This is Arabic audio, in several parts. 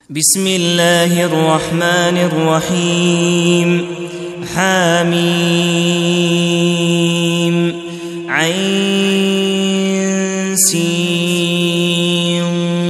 بسم الله الرحمن الرحيم. حميم عين سين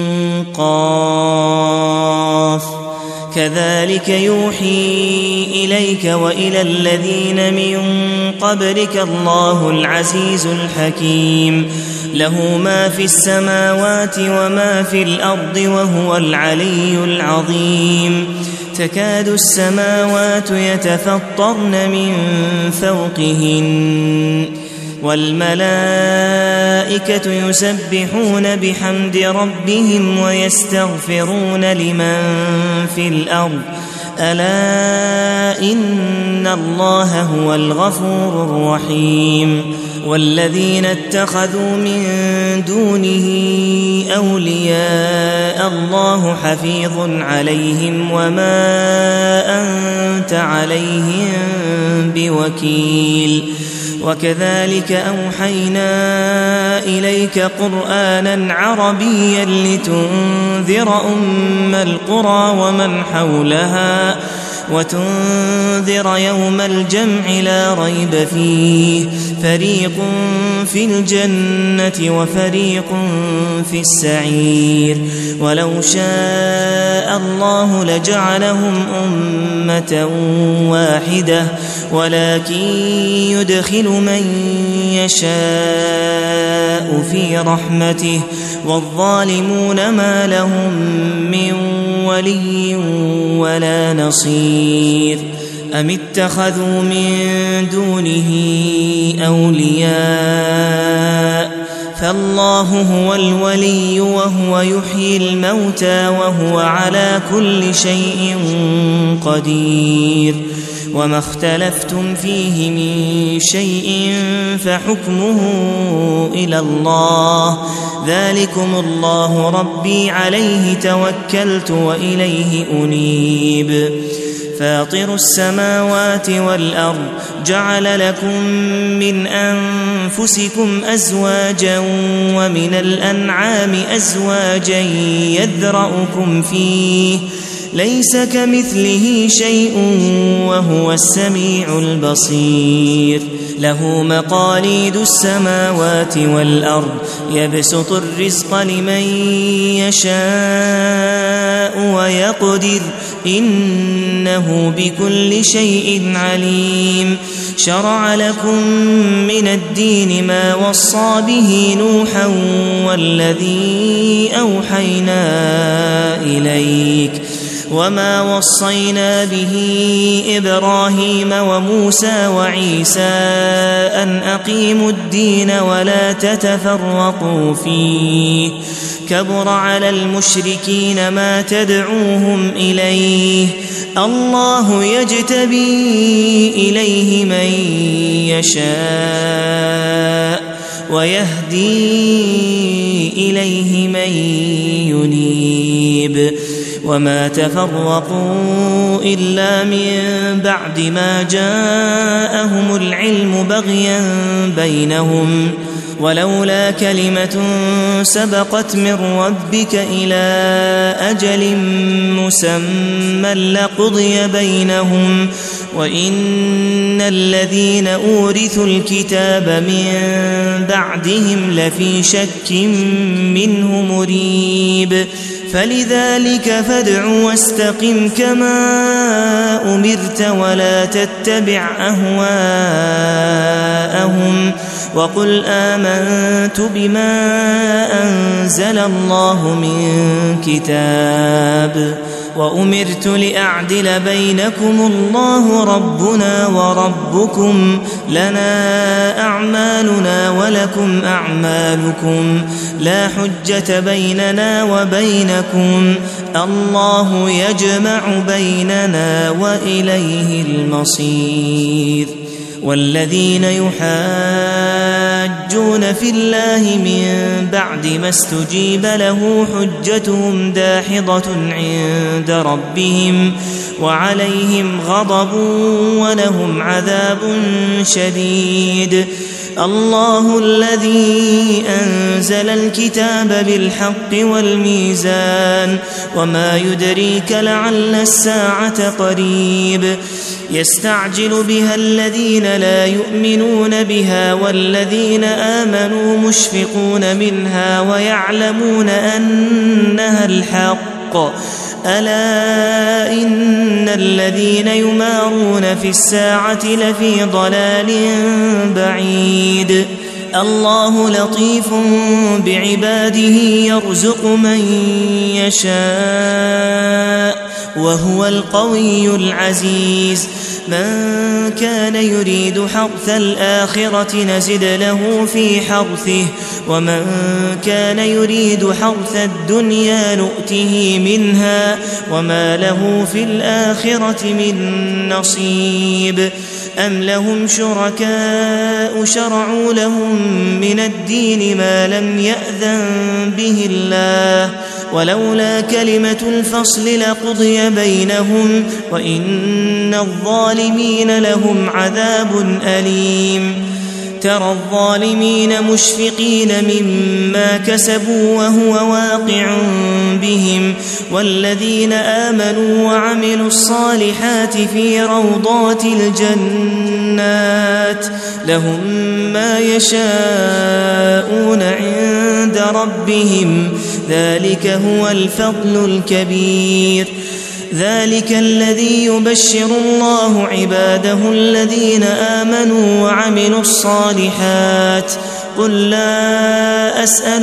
قاف. كذلك يوحي إليك وإلى الذين من قبلك الله العزيز الحكيم، له ما في السماوات وما في الأرض وهو العلي العظيم. تكاد السماوات يتفطرن من فوقهن والملائكة يسبحون بحمد ربهم ويستغفرون لمن في الأرض ألا إن الله هو الغفور الرحيم. والذين اتخذوا من دونه أولياء الله حفيظ عليهم وما أنت عليهم بوكيل. وكذلك أوحينا إليك قرآنا عربيا لتنذر أم القرى ومن حولها وتنذر يوم الجمع لا ريب فيه، فريق في الجنة وفريق في السعير. ولو شاء الله لجعلهم أمة واحدة ولكن يدخل من يشاء في رحمته والظالمون ما لهم من ولي ولا نصير. أم اتخذوا من دونه أولياء فالله هو الولي وهو يحيي الموتى وهو على كل شيء قدير. وما اختلفتم فيه من شيء فحكمه إلى الله، ذلكم الله ربي عليه توكلت وإليه أنيب. فاطر السماوات والأرض جعل لكم من أنفسكم أزواجا ومن الأنعام أزواجا يذرأكم فيه ليس كمثله شيء وهو السميع البصير. له مقاليد السماوات والأرض يبسط الرزق لمن يشاء ويقدر إنه بكل شيء عليم. شرع لكم من الدين ما وصى به نوحا والذي أوحينا إليك وما وصينا به إبراهيم وموسى وعيسى أن أقيموا الدين ولا تتفرقوا فيه. كبر على المشركين ما تدعوهم إليه، الله يجتبي إليه من يشاء ويهدي إليه من ينيب. وما تفرقوا إلا من بعد ما جاءهم العلم بغيا بينهم، ولولا كلمة سبقت من ربك إلى أجل مسمى لقضي بينهم وإن الذين أورثوا الكتاب من بعدهم لفي شك منه مريب. فلذلك فادع واستقم كما أمرت ولا تتبع أهواءهم وقل آمنت بما أنزل الله من كتاب وأمرت لأعدل بينكم الله ربنا وربكم لنا أعمالنا ولكم أعمالكم لا حجة بيننا وبينكم الله يجمع بيننا وإليه المصير. والذين يحاجون في الله من بعد ما استجيب له حجتهم داحضة عند ربهم وعليهم غضب ولهم عذاب شديد. الله الذي أنزل الكتاب بالحق والميزان وما يدريك لعل الساعة قريب يستعجل بها الذين لا يؤمنون بها والذين آمنوا مشفقون منها ويعلمون أنها الحق ألا إن الذين يمارون في الساعة لفي ضلال بعيد الله لطيف بعباده يرزق من يشاء وهو القوي العزيز من كان يريد حرث الآخرة نزد له في حرثه ومن كان يريد حرث الدنيا نؤته منها وما له في الآخرة من نصيب أم لهم شركاء شرعوا لهم من الدين ما لم يأذن به الله ولولا كلمة الفصل لقضي بينهم وإن الظالمين لهم عذاب أليم ترى الظالمين مشفقين مما كسبوا وهو واقع بهم والذين آمنوا وعملوا الصالحات في روضات الجنات لهم ما يشاءون عند ربهم ذلك هو الفضل الكبير ذلك الذي يبشر الله عباده الذين آمنوا وعملوا الصالحات قل لا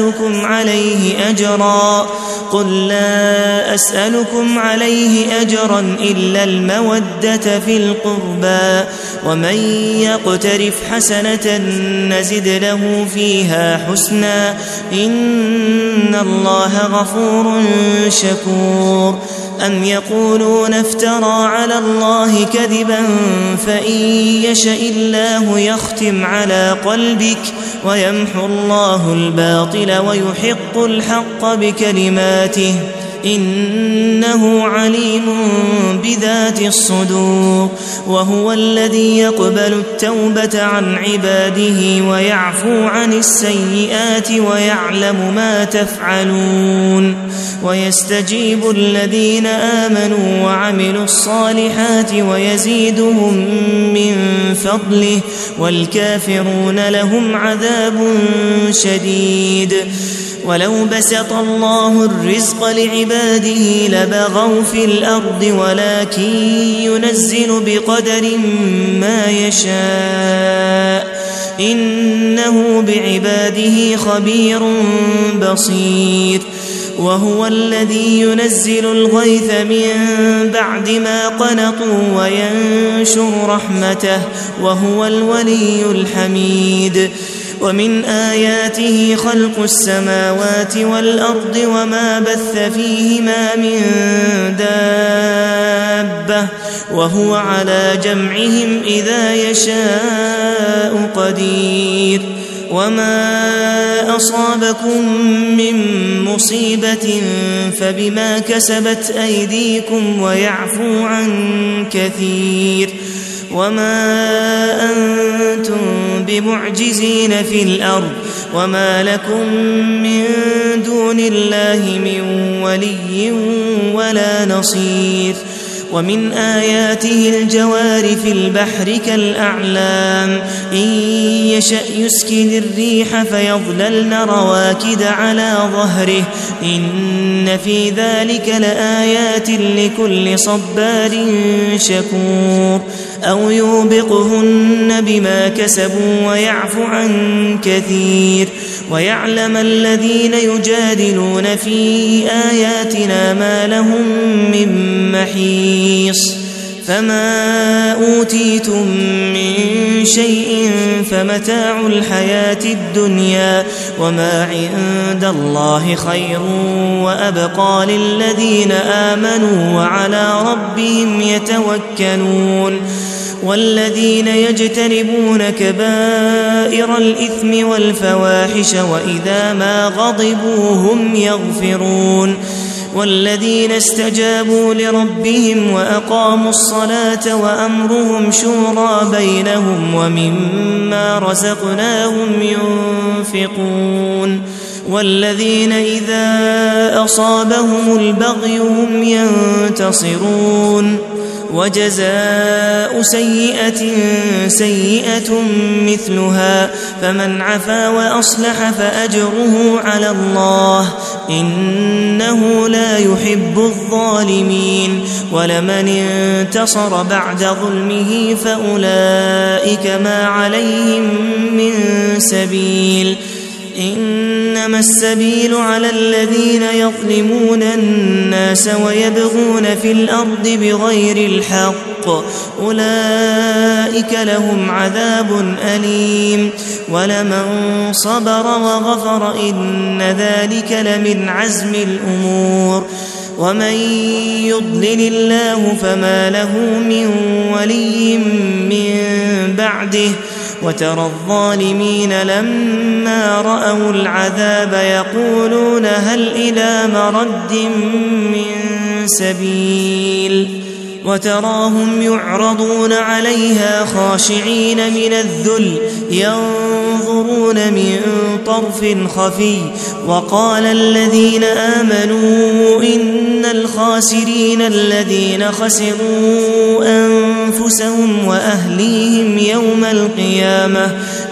أسألكم عليه أجرا إلا المودة في القربى ومن يقترف حسنة نزد له فيها حسنا إن الله غفور شكور أم يقولون افترى على الله كذبا فإن يشاء الله يختم على قلبك ويمحو الله الباطل ويحق الحق بكلماته إنه عليم بذات الصدور وهو الذي يقبل التوبة عن عباده ويعفو عن السيئات ويعلم ما تفعلون ويستجيب الذين آمنوا وعملوا الصالحات ويزيدهم من فضله والكافرون لهم عذاب شديد ولو بسط الله الرزق لعباده لبغوا في الأرض ولكن ينزل بقدر ما يشاء إنه بعباده خبير بصير وهو الذي ينزل الغيث من بعد ما قنطوا وينشر رحمته وهو الولي الحميد ومن آياته خلق السماوات والأرض وما بث فيهما من دابة وهو على جمعهم إذا يشاء قدير وما أصابكم من مصيبة فبما كسبت أيديكم ويعفو عن كثير وما أنتم بمعجزين في الأرض وما لكم من دون الله من ولي ولا نصير ومن آياته الجوار في البحر كالأعلام إن يشأ يسكن الريح فيظللن رواكد على ظهره إن في ذلك لآيات لكل صبار شكور أو يوبقهن بما كسبوا ويعفو عن كثير ويعلم الذين يجادلون في آياتنا ما لهم من محيص فما أوتيتم من شيء فمتاع الحياة الدنيا وما عند الله خير وأبقى للذين آمنوا وعلى ربهم يتوكلون والذين يجتنبون كبائر الإثم والفواحش وإذا ما غضبوا هم يغفرون والذين استجابوا لربهم وأقاموا الصلاة وأمرهم شورى بينهم ومما رزقناهم ينفقون والذين إذا أصابهم البغي هم ينتصرون وجزاء سيئة سيئة مثلها فمن عفا وأصلح فأجره على الله إنه لا يحب الظالمين ولمن انتصر بعد ظلمه فأولئك ما عليهم من سبيل إنما السبيل على الذين يظلمون الناس ويبغون في الأرض بغير الحق أولئك لهم عذاب أليم ولمن صبر وغفر إن ذلك لمن عزم الأمور ومن يضلل الله فما له من ولي من بعده وترى الظالمين لما رأوا العذاب يقولون هل إلى مرد من سبيل وتراهم يعرضون عليها خاشعين من الذل ينظرون من طرف خفي وقال الذين آمنوا إن الخاسرين الذين خسروا أنفسهم وأهليهم يوم القيامة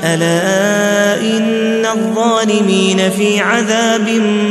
ألا إن الظالمين في عذاب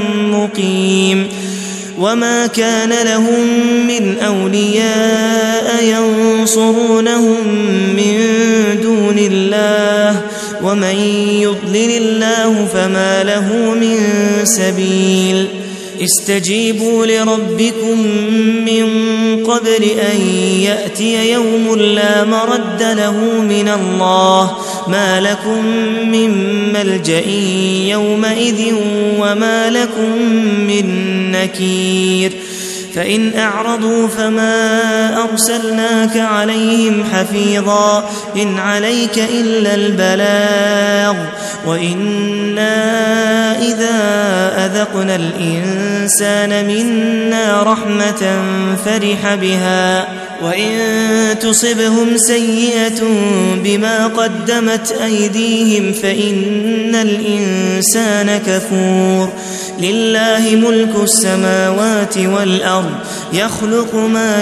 مقيم وما كان لهم من أولياء ينصرونهم من دون الله ومن يضلل الله فما له من سبيل استجيبوا لربكم من قبل أن يأتي يوم لا مرد له من الله ما لكم من ملجأ يومئذ وما لكم من نكير فإن أعرضوا فما أرسلناك عليهم حفيظا إن عليك إلا البلاغ وإنا إذا أذقنا الإنسان منا رحمة فرح بها وإن تصبهم سيئة بما قدمت أيديهم فإن الإنسان كفور لله ملك السماوات والأرض يخلق ما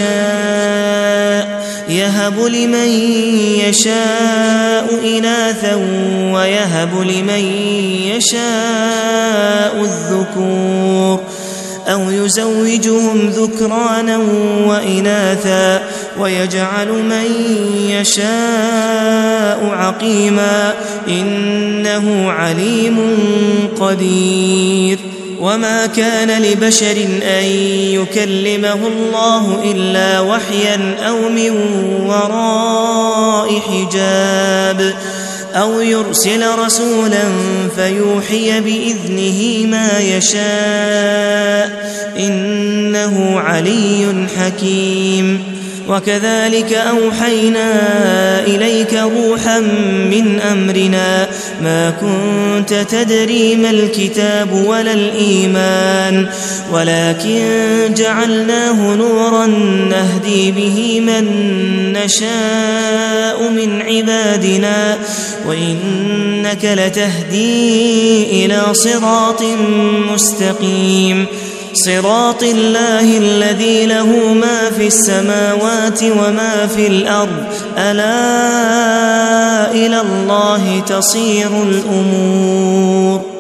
يشاء يهب لمن يشاء إناثا ويهب لمن يشاء الذكور أو يزوجهم ذكرانا وإناثا ويجعل من يشاء عقيما إنه عليم قدير وما كان لبشر أن يكلمه الله إلا وحيا أو من وراء حجاب أو يرسل رسولا فيوحي بإذنه ما يشاء إنه علي حكيم وكذلك أوحينا إليك روحا من أمرنا ما كنت تدري ما الكتاب ولا الإيمان ولكن جعلناه نورا نهدي به من نشاء من عبادنا وإنك لتهدي إلى صراط مستقيم صراط الله الذي له ما في السماوات وما في الأرض ألا إلى الله تصير الأمور